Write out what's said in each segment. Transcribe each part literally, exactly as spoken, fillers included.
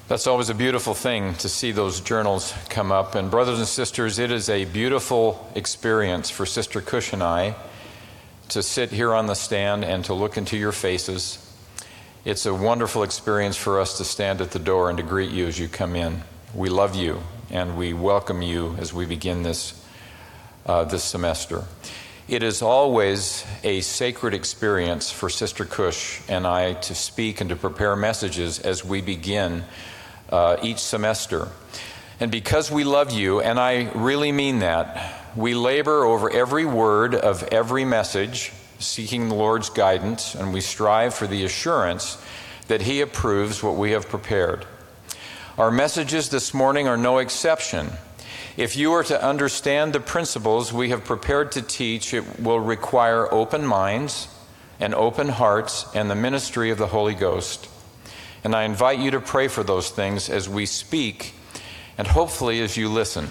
That's always a beautiful thing to see those journals come up. And brothers and sisters, it is a beautiful experience for Sister Cush and I to sit here on the stand and to look into your faces. It's a wonderful experience for us to stand at the door and to greet you as you come in. We love you and we welcome you as we begin this, uh, this semester. It is always a sacred experience for Sister Cush and I to speak and to prepare messages as we begin Uh, each semester. And because we love you, and I really mean that, we labor over every word of every message, seeking the Lord's guidance, and we strive for the assurance that He approves what we have prepared. Our messages this morning are no exception. If you are to understand the principles we have prepared to teach, it will require open minds and open hearts and the ministry of the Holy Ghost. And I invite you to pray for those things as we speak and hopefully as you listen.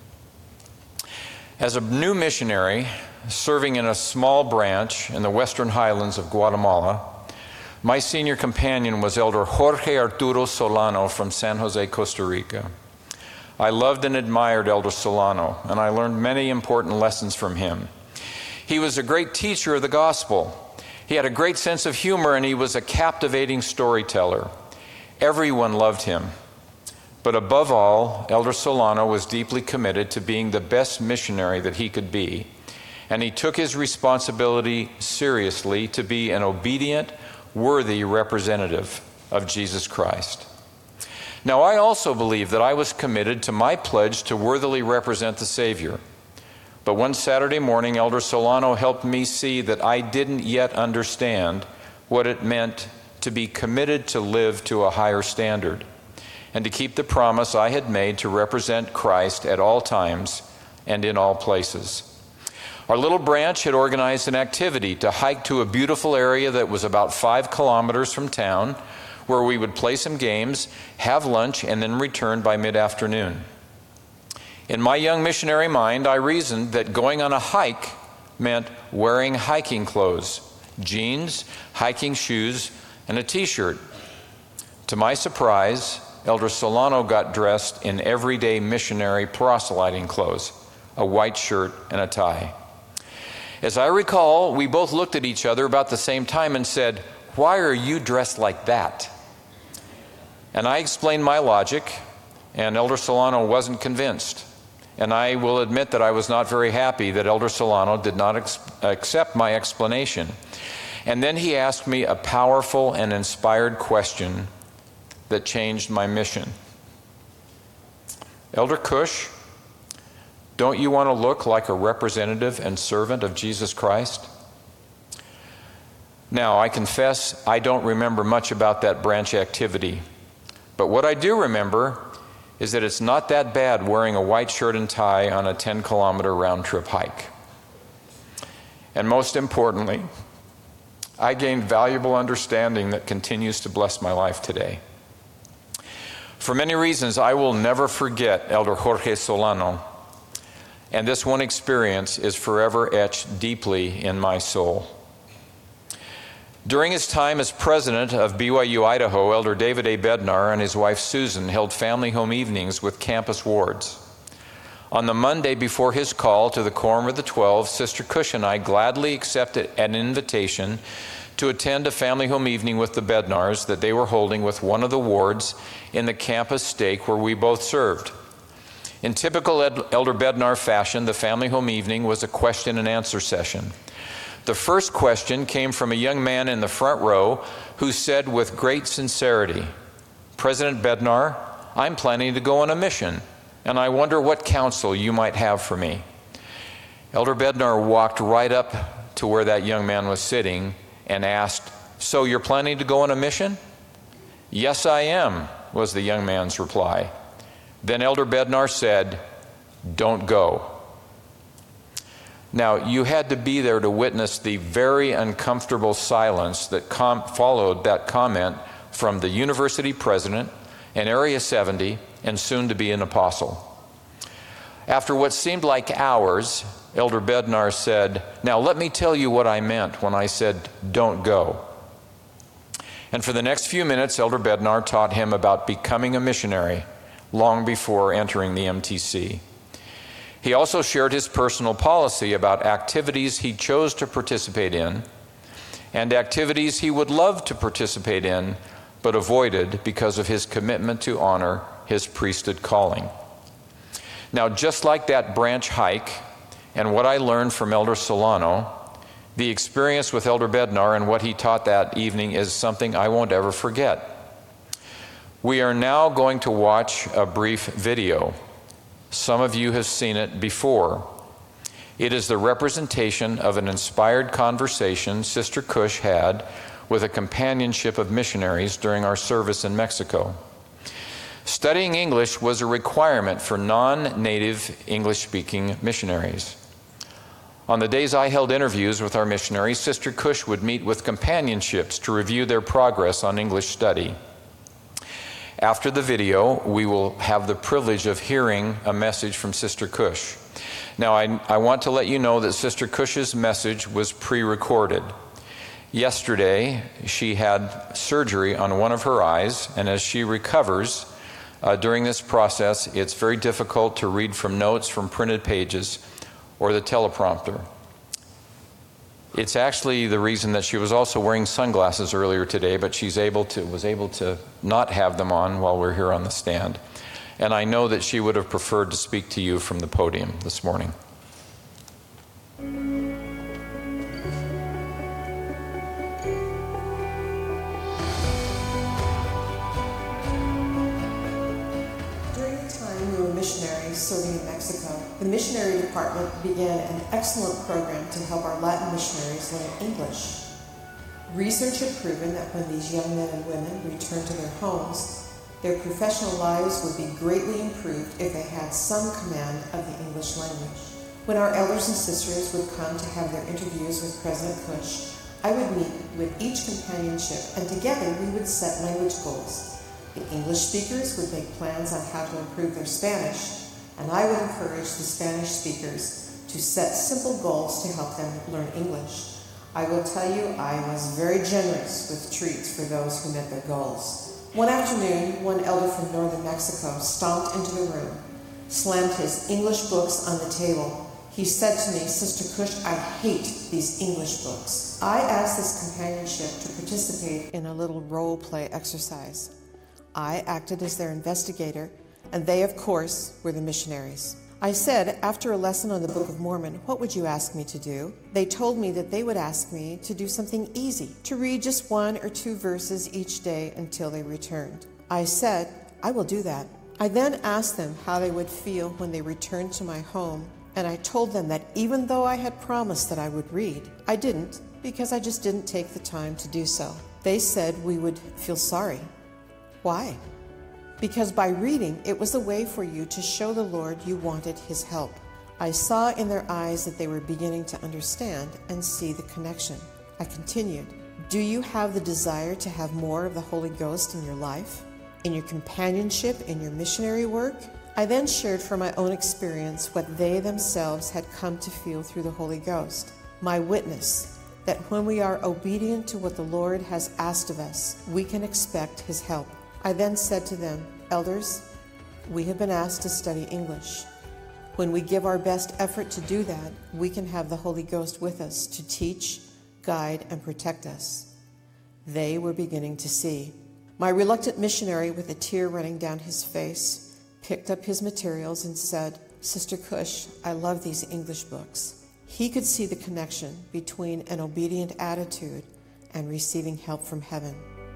As a new missionary serving in a small branch in the Western Highlands of Guatemala, my senior companion was Elder Jorge Arturo Solano from San Jose, Costa Rica. I loved and admired Elder Solano, and I learned many important lessons from him. He was a great teacher of the gospel. He had a great sense of humor, and he was a captivating storyteller. Everyone loved him. But above all, Elder Solano was deeply committed to being the best missionary that he could be. And he took his responsibility seriously to be an obedient, worthy representative of Jesus Christ. Now, I also believe that I was committed to my pledge to worthily represent the Savior. But one Saturday morning, Elder Solano helped me see that I didn't yet understand what it meant to be committed to live to a higher standard and to keep the promise I had made to represent Christ at all times and in all places. Our little branch had organized an activity to hike to a beautiful area that was about five kilometers from town, where we would play some games, have lunch, and then return by mid-afternoon. In my young missionary mind, I reasoned that going on a hike meant wearing hiking clothes, jeans, hiking shoes, and a t-shirt. To my surprise, Elder Solano got dressed in everyday missionary proselyting clothes, a white shirt and a tie. As I recall, we both looked at each other about the same time and said, "Why are you dressed like that?" And I explained my logic, and Elder Solano wasn't convinced. And I will admit that I was not very happy that Elder Solano did not ex- accept my explanation. And then he asked me a powerful and inspired question that changed my mission. "Elder Cush, don't you want to look like a representative and servant of Jesus Christ?" Now, I confess I don't remember much about that branch activity. But what I do remember is that it's not that bad wearing a white shirt and tie on a ten kilometer round trip hike. And most importantly, I gained valuable understanding that continues to bless my life today. For many reasons, I will never forget Elder Jorge Solano, and this one experience is forever etched deeply in my soul. During his time as president of B Y U Idaho, Elder David A. Bednar and his wife Susan held family home evenings with campus wards. On the Monday before his call to the Quorum of the Twelve, Sister Cush and I gladly accepted an invitation to attend a family home evening with the Bednars that they were holding with one of the wards in the campus stake where we both served. In typical Ed- Elder Bednar fashion, the family home evening was a question and answer session. The first question came from a young man in the front row who said with great sincerity, "President Bednar, I'm planning to go on a mission, and I wonder what counsel you might have for me." Elder Bednar walked right up to where that young man was sitting and asked, "So you're planning to go on a mission?" "Yes, I am," was the young man's reply. Then Elder Bednar said, "Don't go." Now, you had to be there to witness the very uncomfortable silence that com- followed that comment from the university president and Area seventy, and soon to be an apostle. After what seemed like hours, Elder Bednar said, "Now let me tell you what I meant when I said, 'Don't go.'" And for the next few minutes, Elder Bednar taught him about becoming a missionary long before entering the M T C. He also shared his personal policy about activities he chose to participate in and activities he would love to participate in but avoided because of his commitment to honor his priesthood calling. Now, just like that branch hike and what I learned from Elder Solano, the experience with Elder Bednar and what he taught that evening is something I won't ever forget. We are now going to watch a brief video. Some of you have seen it before. It is the representation of an inspired conversation Sister Cush had with a companionship of missionaries during our service in Mexico. Studying English was a requirement for non-native English-speaking missionaries. On the days I held interviews with our missionaries, Sister Cush would meet with companionships to review their progress on English study. After the video, we will have the privilege of hearing a message from Sister Cush. Now, I, I want to let you know that Sister Cush's message was pre-recorded. Yesterday, she had surgery on one of her eyes, and as she recovers uh, during this process, it's very difficult to read from notes from printed pages or the teleprompter. It's actually the reason that she was also wearing sunglasses earlier today, but she's able to was able to not have them on while we're here on the stand. And I know that she would have preferred to speak to you from the podium this morning. During the time we were missionaries serving in Mexico, the missionary department began an excellent program to help our Latin missionaries learn English. Research had proven that when these young men and women returned to their homes, their professional lives would be greatly improved if they had some command of the English language. When our elders and sisters would come to have their interviews with President Cush, I would meet with each companionship, and together we would set language goals. The English speakers would make plans on how to improve their Spanish, and I would encourage the Spanish speakers to set simple goals to help them learn English. I will tell you, I was very generous with treats for those who met their goals. One afternoon, one elder from northern Mexico stomped into the room, slammed his English books on the table. He said to me, "Sister Cush, I hate these English books." I asked this companionship to participate in a little role play exercise. I acted as their investigator, and they, of course, were the missionaries. I said, after a lesson on the Book of Mormon, "What would you ask me to do?" They told me that they would ask me to do something easy, to read just one or two verses each day until they returned. I said, "I will do that." I then asked them how they would feel when they returned to my home, and I told them that even though I had promised that I would read, I didn't, because I just didn't take the time to do so. They said we would feel sorry. Why? Because by reading, it was a way for you to show the Lord you wanted His help. I saw in their eyes that they were beginning to understand and see the connection. I continued, "Do you have the desire to have more of the Holy Ghost in your life, in your companionship, in your missionary work?" I then shared from my own experience what they themselves had come to feel through the Holy Ghost. My witness that when we are obedient to what the Lord has asked of us, we can expect His help. I then said to them, "Elders, we have been asked to study English. When we give our best effort to do that, we can have the Holy Ghost with us to teach, guide, and protect us." They were beginning to see. My reluctant missionary, with a tear running down his face, picked up his materials and said, "Sister Cush, I love these English books." He could see the connection between an obedient attitude and receiving help from heaven.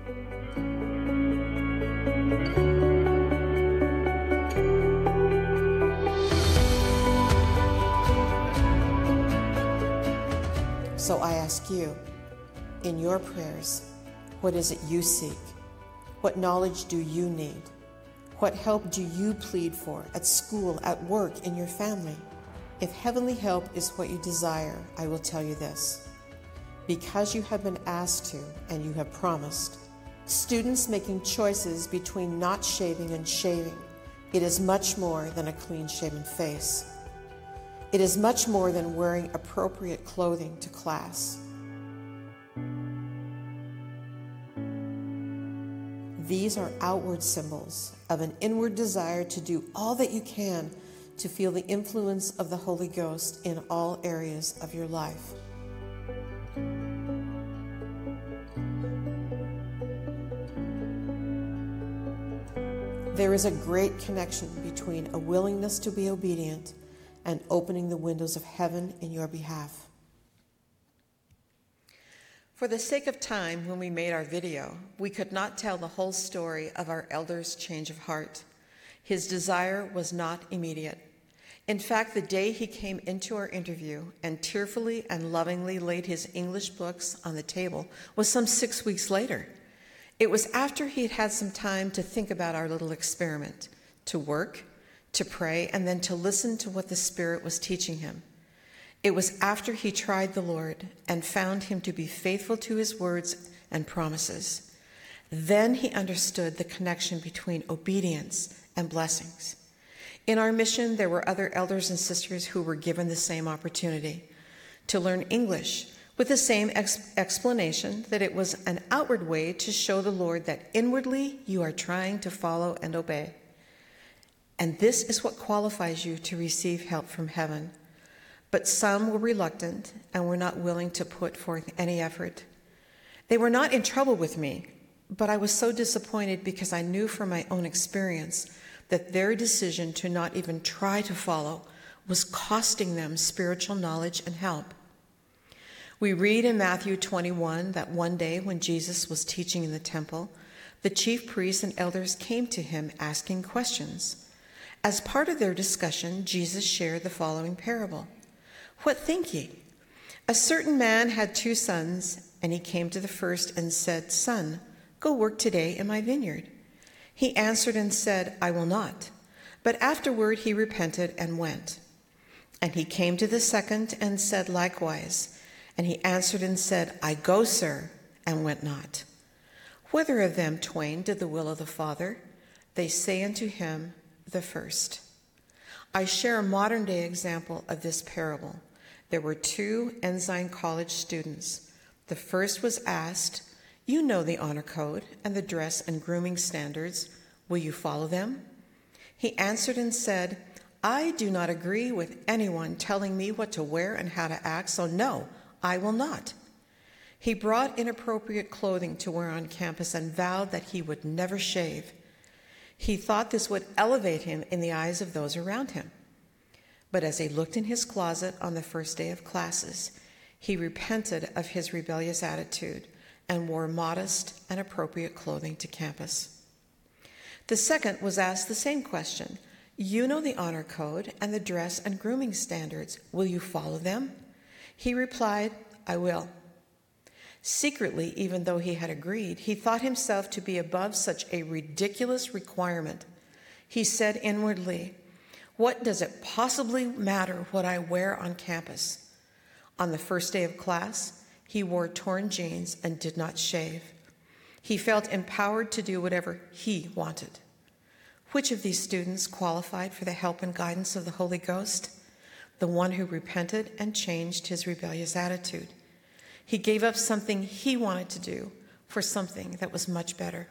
So I ask you, in your prayers, what is it you seek? What knowledge do you need? What help do you plead for at school, at work, in your family? If heavenly help is what you desire, I will tell you this. Because you have been asked to and you have promised, students making choices between not shaving and shaving, it is much more than a clean-shaven face. It is much more than wearing appropriate clothing to class. These are outward symbols of an inward desire to do all that you can to feel the influence of the Holy Ghost in all areas of your life. There is a great connection between a willingness to be obedient and opening the windows of heaven in your behalf. For the sake of time, when we made our video, we could not tell the whole story of our elder's change of heart. His desire was not immediate. In fact, the day he came into our interview and tearfully and lovingly laid his English books on the table was some six weeks later. It was after he had had some time to think about our little experiment, to work, to pray, and then to listen to what the Spirit was teaching him. It was after he tried the Lord and found him to be faithful to his words and promises. Then he understood the connection between obedience and blessings. In our mission, there were other elders and sisters who were given the same opportunity to learn English with the same ex- explanation that it was an outward way to show the Lord that inwardly you are trying to follow and obey. And this is what qualifies you to receive help from heaven. But some were reluctant and were not willing to put forth any effort. They were not in trouble with me, but I was so disappointed because I knew from my own experience that their decision to not even try to follow was costing them spiritual knowledge and help. We read in Matthew twenty-one that one day when Jesus was teaching in the temple, the chief priests and elders came to him asking questions. As part of their discussion, Jesus shared the following parable. What think ye? A certain man had two sons, and he came to the first and said, Son, go work today in my vineyard. He answered and said, I will not. But afterward he repented and went. And he came to the second and said likewise. And he answered and said, I go, sir, and went not. Whither of them twain did the will of the Father? They say unto him, the first. I share a modern-day example of this parable. There were two Ensign College students. The first was asked, You know the honor code and the dress and grooming standards. Will you follow them? He answered and said, I do not agree with anyone telling me what to wear and how to act, so no, I will not. He brought inappropriate clothing to wear on campus and vowed that he would never shave. He thought this would elevate him in the eyes of those around him. But as he looked in his closet on the first day of classes, he repented of his rebellious attitude and wore modest and appropriate clothing to campus. The second was asked the same question. You know the honor code and the dress and grooming standards. Will you follow them? He replied, I will. Secretly, even though he had agreed, he thought himself to be above such a ridiculous requirement. He said inwardly, What does it possibly matter what I wear on campus? On the first day of class, he wore torn jeans and did not shave. He felt empowered to do whatever he wanted. Which of these students qualified for the help and guidance of the Holy Ghost? The one who repented and changed his rebellious attitude. He gave up something he wanted to do for something that was much better.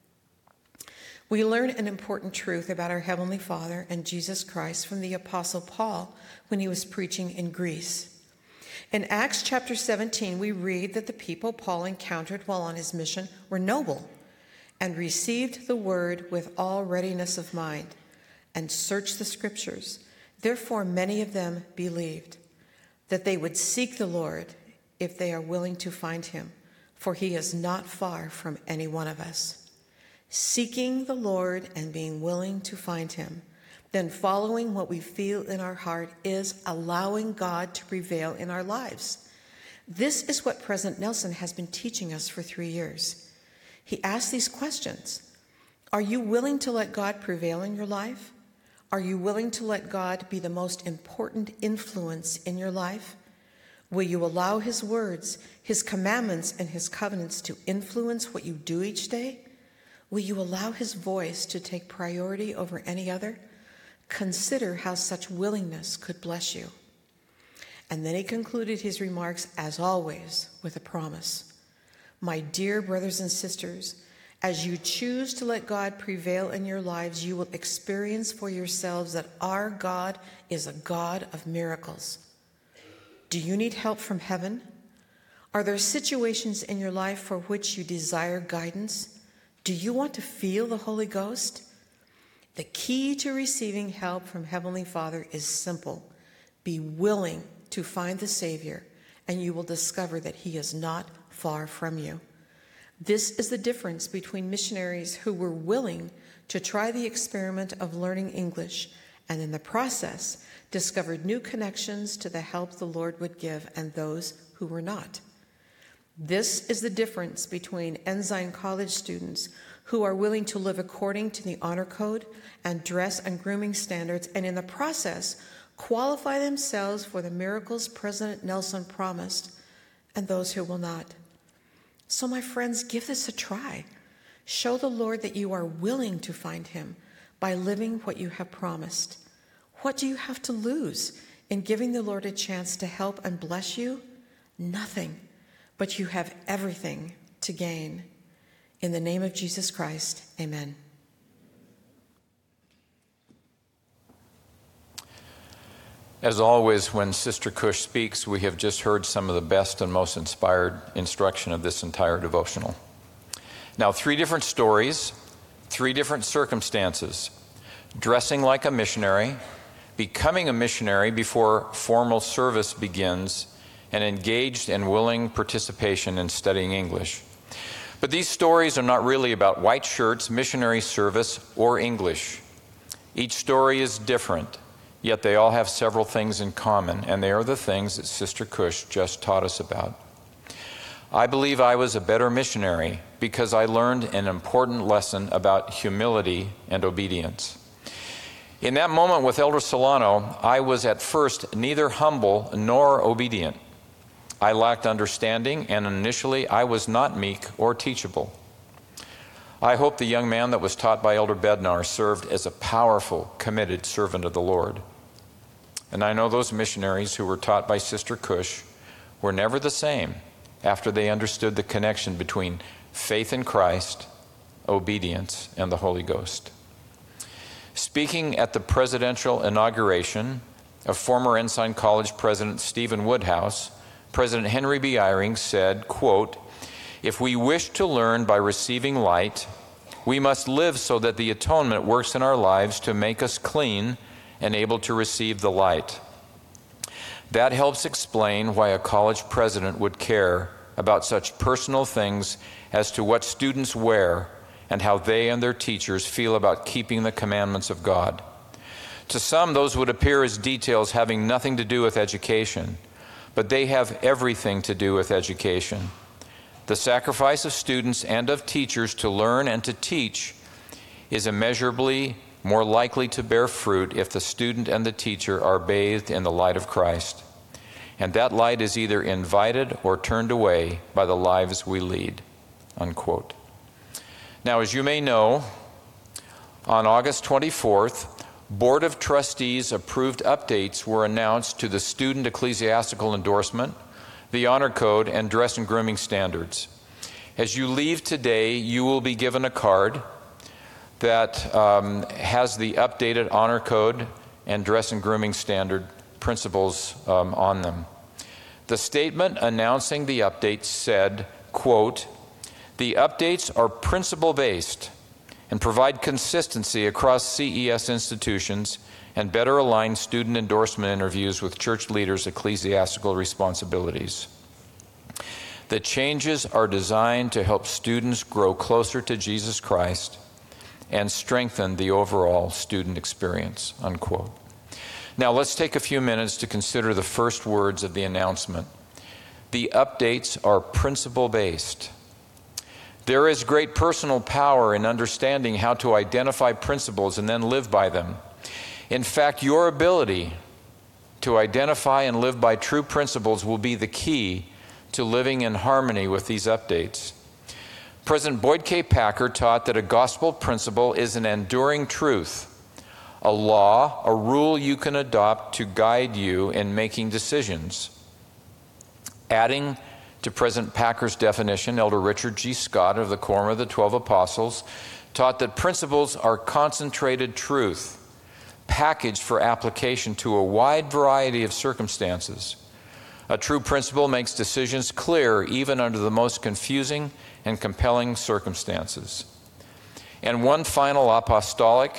We learn an important truth about our Heavenly Father and Jesus Christ from the Apostle Paul when he was preaching in Greece. In Acts chapter seventeen, we read that the people Paul encountered while on his mission were noble and received the word with all readiness of mind and searched the scriptures. Therefore, many of them believed that they would seek the Lord if they are willing to find him, for he is not far from any one of us. Seeking the Lord and being willing to find him, then following what we feel in our heart is allowing God to prevail in our lives. This is what President Nelson has been teaching us for three years. He asked these questions. Are you willing to let God prevail in your life? Are you willing to let God be the most important influence in your life? Will you allow his words, his commandments, and his covenants to influence what you do each day? Will you allow his voice to take priority over any other? Consider how such willingness could bless you. And then he concluded his remarks, as always, with a promise. My dear brothers and sisters, As you choose to let God prevail in your lives, you will experience for yourselves that our God is a God of miracles. Do you need help from heaven? Are there situations in your life for which you desire guidance? Do you want to feel the Holy Ghost? The key to receiving help from Heavenly Father is simple. Be willing to find the Savior, and you will discover that He is not far from you. This is the difference between missionaries who were willing to try the experiment of learning English and in the process discovered new connections to the help the Lord would give, and those who were not. This is the difference between Ensign College students who are willing to live according to the honor code and dress and grooming standards, and in the process qualify themselves for the miracles President Nelson promised, and those who will not. So, my friends, give this a try. Show the Lord that you are willing to find Him by living what you have promised. What do you have to lose in giving the Lord a chance to help and bless you? Nothing, but you have everything to gain. In the name of Jesus Christ, amen. As always, when Sister Cush speaks, we have just heard some of the best and most inspired instruction of this entire devotional. Now, three different stories, three different circumstances: dressing like a missionary, becoming a missionary before formal service begins, and engaged and willing participation in studying English. But these stories are not really about white shirts, missionary service, or English. Each story is different. Yet they all have several things in common, and they are the things that Sister Cush just taught us about. I believe I was a better missionary because I learned an important lesson about humility and obedience. In that moment with Elder Solano, I was at first neither humble nor obedient. I lacked understanding, and initially I was not meek or teachable. I hope the young man that was taught by Elder Bednar served as a powerful, committed servant of the Lord. And I know those missionaries who were taught by Sister Cush were never the same after they understood the connection between faith in Christ, obedience, and the Holy Ghost. Speaking at the presidential inauguration of former Ensign College President Stephen Woodhouse, President Henry B. Eyring said, quote, "If we wish to learn by receiving light, we must live so that the atonement works in our lives to make us clean and able to receive the light." That helps explain why a college president would care about such personal things as to what students wear and how they and their teachers feel about keeping the commandments of God. To some, those would appear as details having nothing to do with education, but they have everything to do with education. The sacrifice of students and of teachers to learn and to teach is immeasurably more likely to bear fruit if the student and the teacher are bathed in the light of Christ. And that light is either invited or turned away by the lives we lead. Unquote. Now, as you may know, on August twenty-fourth, Board of Trustees approved updates were announced to the Student Ecclesiastical Endorsement, the Honor Code, and Dress and Grooming Standards. As you leave today, you will be given a card that um, has the updated Honor Code and Dress and Grooming Standard principles um, on them. The statement announcing the updates said, quote, "The updates are principle-based and provide consistency across C E S institutions and better align student endorsement interviews with church leaders' ecclesiastical responsibilities. The changes are designed to help students grow closer to Jesus Christ and strengthen the overall student experience," unquote. Now let's take a few minutes to consider the first words of the announcement. The updates are principle-based. There is great personal power in understanding how to identify principles and then live by them. In fact, your ability to identify and live by true principles will be the key to living in harmony with these updates. President Boyd K. Packer taught that a gospel principle is an enduring truth, a law, a rule you can adopt to guide you in making decisions. Adding to President Packer's definition, Elder Richard G. Scott of the Quorum of the Twelve Apostles taught that principles are concentrated truth, packaged for application to a wide variety of circumstances. A true principle makes decisions clear even under the most confusing and compelling circumstances. And one final apostolic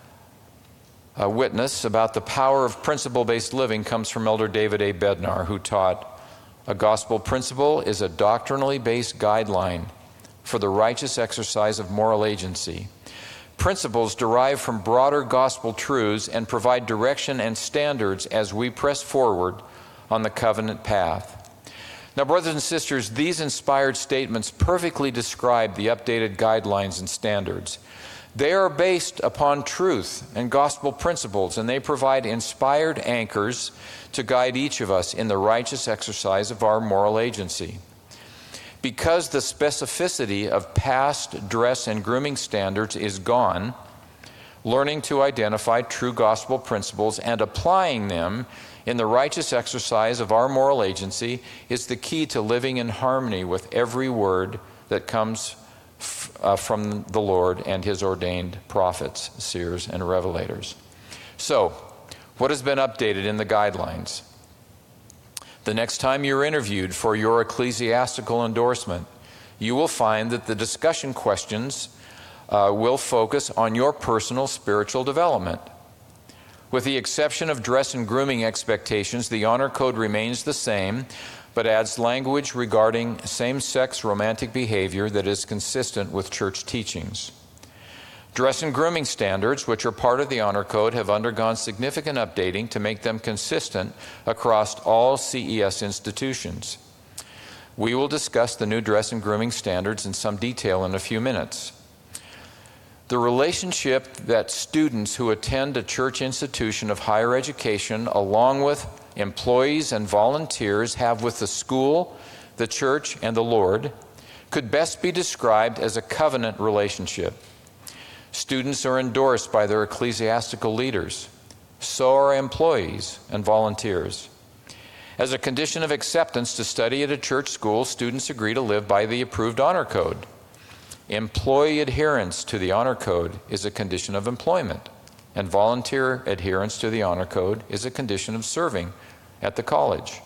uh, witness about the power of principle-based living comes from Elder David A. Bednar, who taught, "A gospel principle is a doctrinally based guideline for the righteous exercise of moral agency. Principles derive from broader gospel truths and provide direction and standards as we press forward on the covenant path." Now, brothers and sisters, these inspired statements perfectly describe the updated guidelines and standards. They are based upon truth and gospel principles, and they provide inspired anchors to guide each of us in the righteous exercise of our moral agency. Because the specificity of past dress and grooming standards is gone, learning to identify true gospel principles and applying them in the righteous exercise of our moral agency is the key to living in harmony with every word that comes f- uh, from the Lord and His ordained prophets, seers, and revelators. So, what has been updated in the guidelines? The next time you're interviewed for your ecclesiastical endorsement, you will find that the discussion questions uh, will focus on your personal spiritual development. With the exception of dress and grooming expectations, the Honor Code remains the same, but adds language regarding same-sex romantic behavior that is consistent with church teachings. Dress and grooming standards, which are part of the Honor Code, have undergone significant updating to make them consistent across all C E S institutions. We will discuss the new dress and grooming standards in some detail in a few minutes. The relationship that students who attend a church institution of higher education, along with employees and volunteers, have with the school, the church, and the Lord, could best be described as a covenant relationship. Students are endorsed by their ecclesiastical leaders. So are employees and volunteers. As a condition of acceptance to study at a church school, students agree to live by the approved Honor Code. Employee adherence to the Honor Code is a condition of employment, and volunteer adherence to the Honor Code is a condition of serving at the college.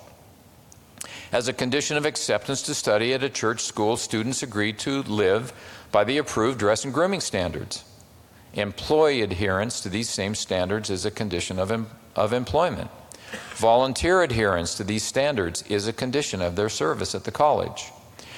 As a condition of acceptance to study at a church school, students agree to live by the approved dress and grooming standards. Employee adherence to these same standards is a condition of, em- of employment. Volunteer adherence to these standards is a condition of their service at the college.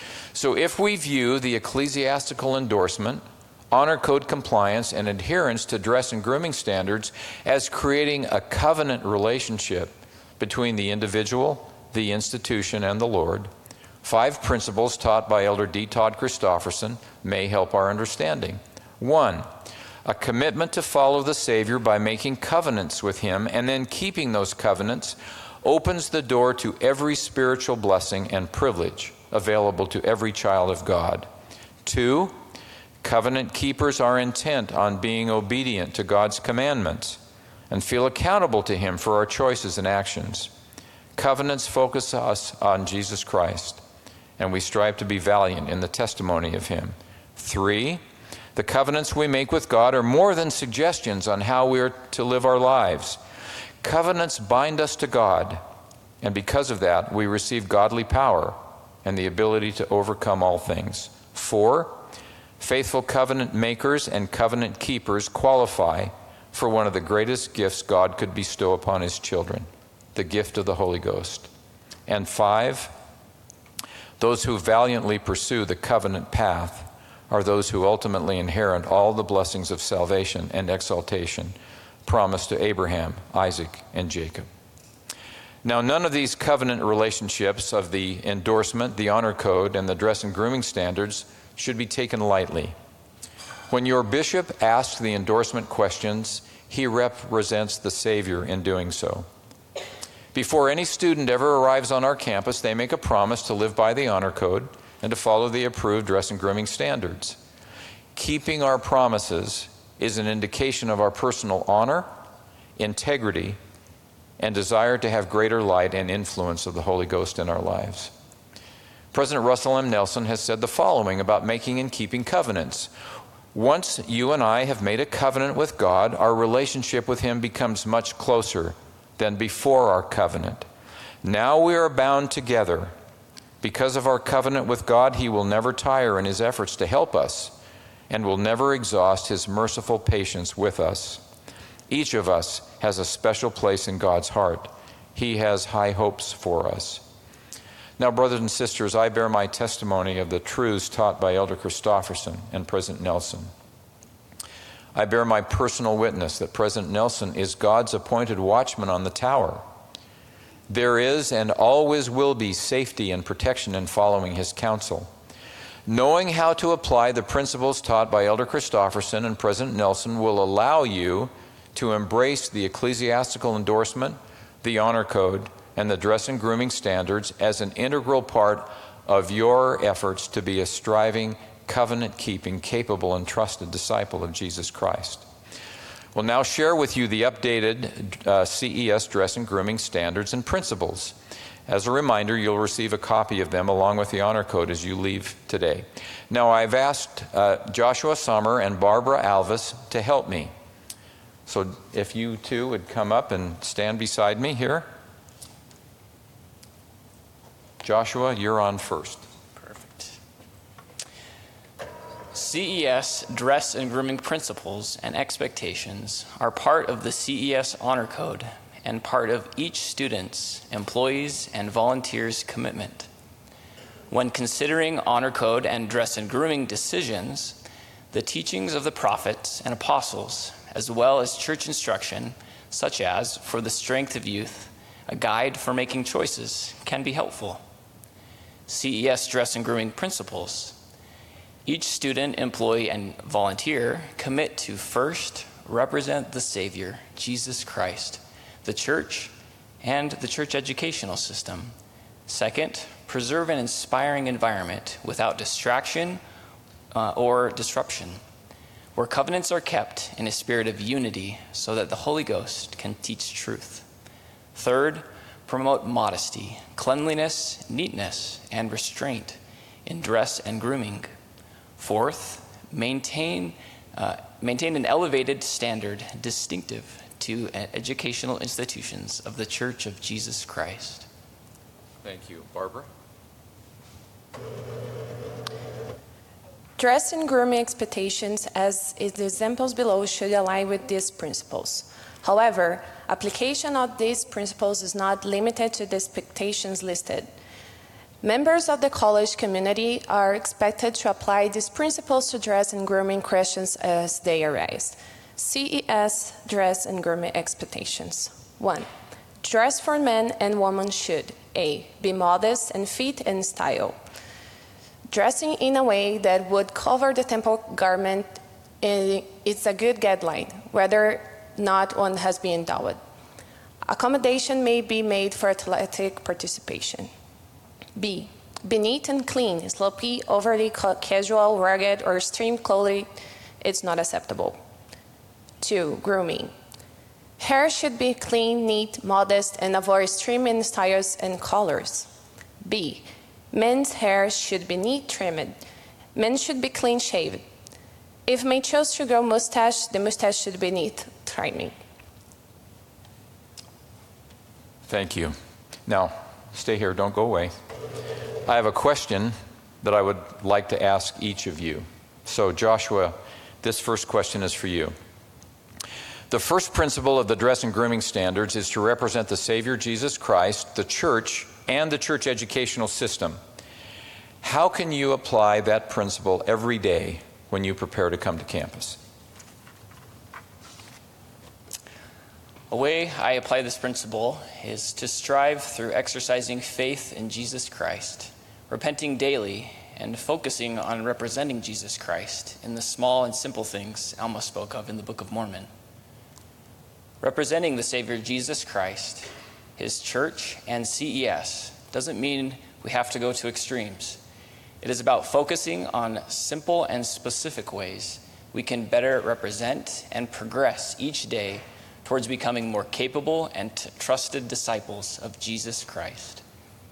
So if we view the ecclesiastical endorsement, Honor Code compliance, and adherence to dress and grooming standards as creating a covenant relationship between the individual, the institution, and the Lord, five principles taught by Elder D. Todd Christofferson may help our understanding. One, a commitment to follow the Savior by making covenants with Him and then keeping those covenants opens the door to every spiritual blessing and privilege available to every child of God. Two, covenant keepers are intent on being obedient to God's commandments and feel accountable to Him for our choices and actions. Covenants focus us on Jesus Christ, and we strive to be valiant in the testimony of Him. Three, the covenants we make with God are more than suggestions on how we are to live our lives. Covenants bind us to God, and because of that, we receive godly power and the ability to overcome all things. Four, faithful covenant makers and covenant keepers qualify for one of the greatest gifts God could bestow upon His children, the gift of the Holy Ghost. And five, those who valiantly pursue the covenant path are those who ultimately inherit all the blessings of salvation and exaltation promised to Abraham, Isaac, and Jacob. Now, none of these covenant relationships of the endorsement, the Honor Code, and the dress and grooming standards should be taken lightly. When your bishop asks the endorsement questions, he represents the Savior in doing so. Before any student ever arrives on our campus, they make a promise to live by the Honor Code and to follow the approved dress and grooming standards. Keeping our promises is an indication of our personal honor, integrity, and desire to have greater light and influence of the Holy Ghost in our lives. President Russell M. Nelson has said the following about making and keeping covenants. Once you and I have made a covenant with God, our relationship with Him becomes much closer than before our covenant. Now we are bound together. Because of our covenant with God, He will never tire in His efforts to help us and will never exhaust His merciful patience with us. Each of us has a special place in God's heart. He has high hopes for us. Now, brothers and sisters, I bear my testimony of the truths taught by Elder Christofferson and President Nelson. I bear my personal witness that President Nelson is God's appointed watchman on the tower. There is and always will be safety and protection in following his counsel. Knowing how to apply the principles taught by Elder Christofferson and President Nelson will allow you to embrace the ecclesiastical endorsement, the honor code, and the dress and grooming standards as an integral part of your efforts to be a striving, covenant-keeping, capable, and trusted disciple of Jesus Christ. We'll now share with you the updated uh, C E S dress and grooming standards and principles. As a reminder, you'll receive a copy of them along with the honor code as you leave today. Now, I've asked uh, Joshua Sommer and Barbara Alvis to help me. So if you two would come up and stand beside me here. Joshua, you're on first. Perfect. C E S dress and grooming principles and expectations are part of the C E S Honor Code and part of each student's, employees, and volunteers' commitment. When considering honor code and dress and grooming decisions, the teachings of the prophets and apostles, as well as church instruction, such as For the Strength of Youth, a guide for making choices, can be helpful. C E S dress and grooming principles. Each student, employee, and volunteer commit to first represent the Savior, Jesus Christ, the church, and the church educational system. Second, preserve an inspiring environment without distraction uh, or disruption, where covenants are kept in a spirit of unity so that the Holy Ghost can teach truth. Third, promote modesty, cleanliness, neatness, and restraint in dress and grooming. Fourth, maintain, uh, maintain an elevated standard distinctive to educational institutions of the Church of Jesus Christ. Thank you. Barbara? Dress and grooming expectations, as is the examples below, should align with these principles. However, application of these principles is not limited to the expectations listed. Members of the college community are expected to apply these principles to dress and grooming questions as they arise. C E S dress and grooming expectations. One, dress for men and women should A, be modest and fit in style. Dressing in a way that would cover the temple garment is a good guideline, whether not one has been endowed. Accommodation may be made for athletic participation. B, be neat and clean. Sloppy, overly casual, rugged, or extreme clothing is not acceptable. Two, grooming. Hair should be clean, neat, modest, and avoid extreme styles and colors. B, men's hair should be neat trimmed. Men should be clean shaved. If men choose to grow mustache, the mustache should be neat trimming. Thank you. Now, stay here, don't go away. I have a question that I would like to ask each of you. So, Joshua, this first question is for you. The first principle of the dress and grooming standards is to represent the Savior Jesus Christ, the church, and the church educational system. How can you apply that principle every day when you prepare to come to campus? A way I apply this principle is to strive through exercising faith in Jesus Christ, repenting daily, and focusing on representing Jesus Christ in the small and simple things Alma spoke of in the Book of Mormon. Representing the Savior Jesus Christ, His church, and C E S doesn't mean we have to go to extremes. It is about focusing on simple and specific ways we can better represent and progress each day towards becoming more capable and trusted disciples of Jesus Christ.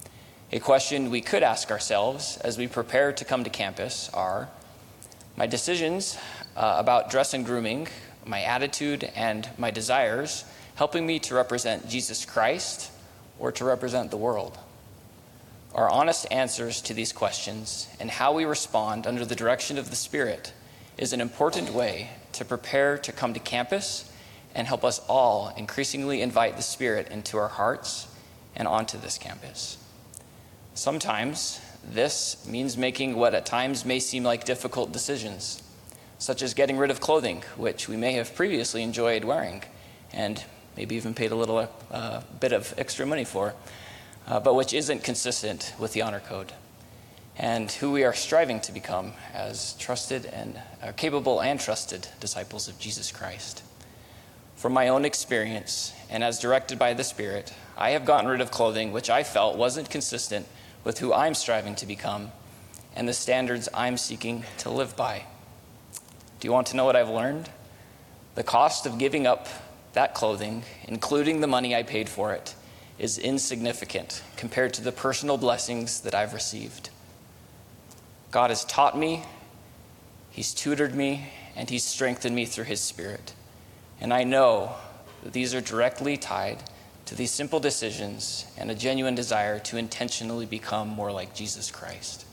A question we could ask ourselves as we prepare to come to campus are, my decisions uh, about dress and grooming, my attitude and my desires, helping me to represent Jesus Christ or to represent the world? Our honest answers to these questions and how we respond under the direction of the Spirit is an important way to prepare to come to campus and help us all increasingly invite the Spirit into our hearts and onto this campus. Sometimes this means making what at times may seem like difficult decisions, such as getting rid of clothing, which we may have previously enjoyed wearing and maybe even paid a little uh, bit of extra money for, uh, but which isn't consistent with the honor code, and who we are striving to become as trusted and uh, capable and trusted disciples of Jesus Christ. From my own experience, and as directed by the Spirit, I have gotten rid of clothing which I felt wasn't consistent with who I'm striving to become and the standards I'm seeking to live by. Do you want to know what I've learned? The cost of giving up that clothing, including the money I paid for it, is insignificant compared to the personal blessings that I've received. God has taught me, He's tutored me, and He's strengthened me through His Spirit. And I know that these are directly tied to these simple decisions and a genuine desire to intentionally become more like Jesus Christ.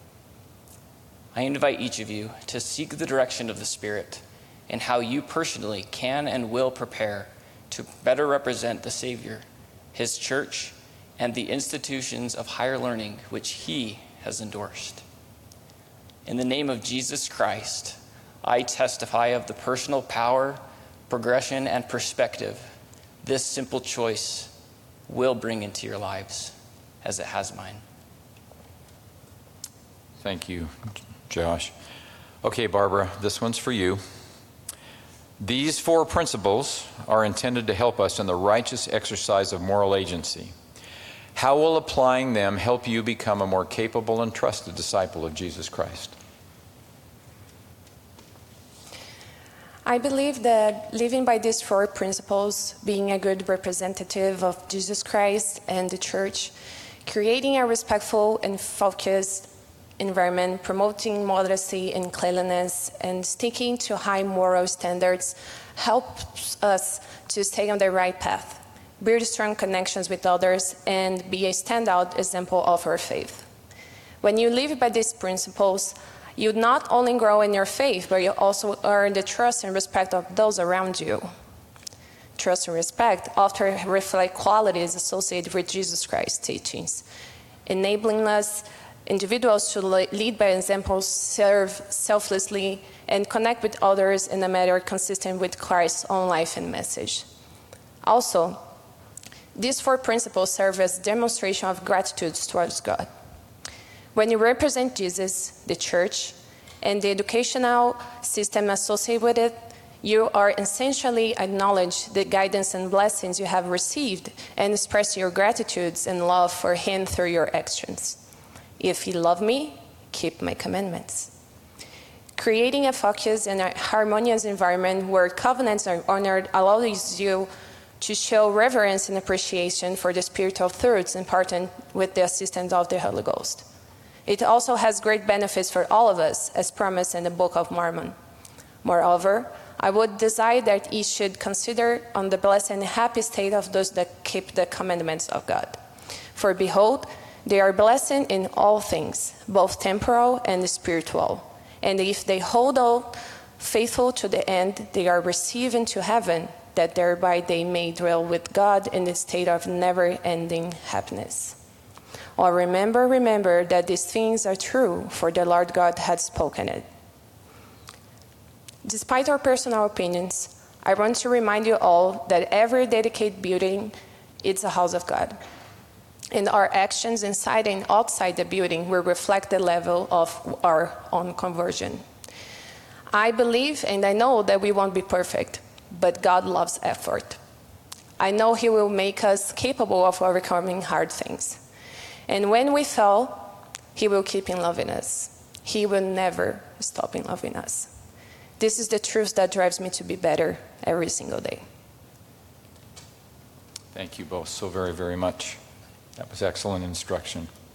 I invite each of you to seek the direction of the Spirit and how you personally can and will prepare to better represent the Savior, His church, and the institutions of higher learning which He has endorsed. In the name of Jesus Christ, I testify of the personal power, progression, and perspective this simple choice will bring into your lives, as it has mine. Thank you, Josh. Okay, Barbara, this one's for you. These four principles are intended to help us in the righteous exercise of moral agency. How will applying them help you become a more capable and trusted disciple of Jesus Christ? I believe that living by these four principles, being a good representative of Jesus Christ and the church, creating a respectful and focused environment, promoting modesty and cleanliness, and sticking to high moral standards helps us to stay on the right path, build strong connections with others, and be a standout example of our faith. When you live by these principles, you not only grow in your faith, but you also earn the trust and respect of those around you. Trust and respect often reflect qualities associated with Jesus Christ's teachings, enabling us individuals to lead by example, serve selflessly, and connect with others in a manner consistent with Christ's own life and message. Also, these four principles serve as demonstration of gratitude towards God. When you represent Jesus, the church, and the educational system associated with it, you are essentially acknowledge the guidance and blessings you have received and express your gratitudes and love for Him through your actions. If you love me, keep my commandments. Creating a focused and a harmonious environment where covenants are honored allows you to show reverence and appreciation for the spiritual truths imparted with the assistance of the Holy Ghost. It also has great benefits for all of us, as promised in the Book of Mormon. Moreover, I would desire that each should consider on the blessed and happy state of those that keep the commandments of God. For behold, they are blessed in all things, both temporal and spiritual. And if they hold out faithful to the end, they are received into heaven, that thereby they may dwell with God in the state of never-ending happiness. Or remember, remember that these things are true, for the Lord God has spoken it. Despite our personal opinions, I want to remind you all that every dedicated building is a house of God. And our actions inside and outside the building will reflect the level of our own conversion. I believe and I know that we won't be perfect, but God loves effort. I know He will make us capable of overcoming hard things. And when we fall, He will keep in loving us. He will never stop in loving us. This is the truth that drives me to be better every single day. Thank you both so very, very much. That was excellent instruction.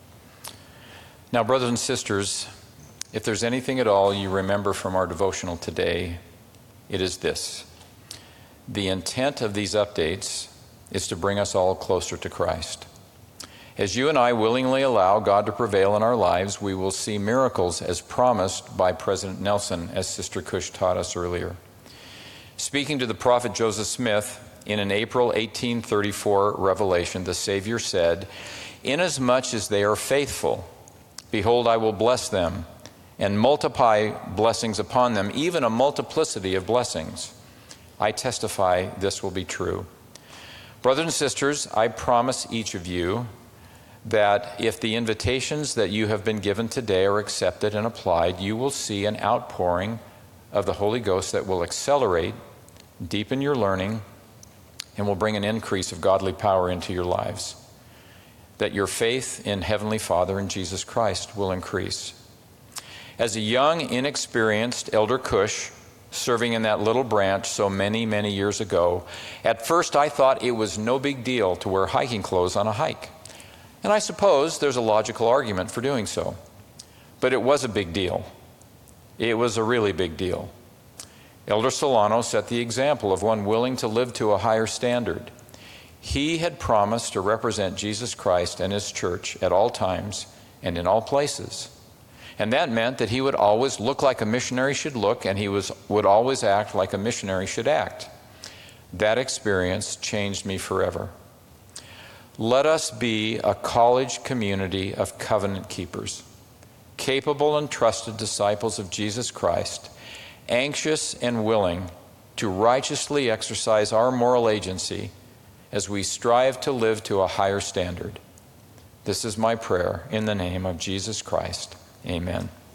Now, brothers and sisters, if there's anything at all you remember from our devotional today, it is this. The intent of these updates is to bring us all closer to Christ. As you and I willingly allow God to prevail in our lives, we will see miracles as promised by President Nelson, as Sister Cush taught us earlier. Speaking to the prophet Joseph Smith in an April eighteen thirty-four revelation, the Savior said, "Inasmuch as they are faithful, behold, I will bless them and multiply blessings upon them, even a multiplicity of blessings. I testify this will be true." Brothers and sisters, I promise each of you that if the invitations that you have been given today are accepted and applied, you will see an outpouring of the Holy Ghost that will accelerate, deepen your learning, and will bring an increase of godly power into your lives. That your faith in Heavenly Father and Jesus Christ will increase. As a young, inexperienced Elder Cush, serving in that little branch so many, many years ago, at first I thought it was no big deal to wear hiking clothes on a hike. And I suppose there's a logical argument for doing so. But it was a big deal. It was a really big deal. Elder Solano set the example of one willing to live to a higher standard. He had promised to represent Jesus Christ and His church at all times and in all places. And that meant that he would always look like a missionary should look, and he was, would always act like a missionary should act. That experience changed me forever. Let us be a college community of covenant keepers, capable and trusted disciples of Jesus Christ, anxious and willing to righteously exercise our moral agency as we strive to live to a higher standard. This is my prayer in the name of Jesus Christ. Amen.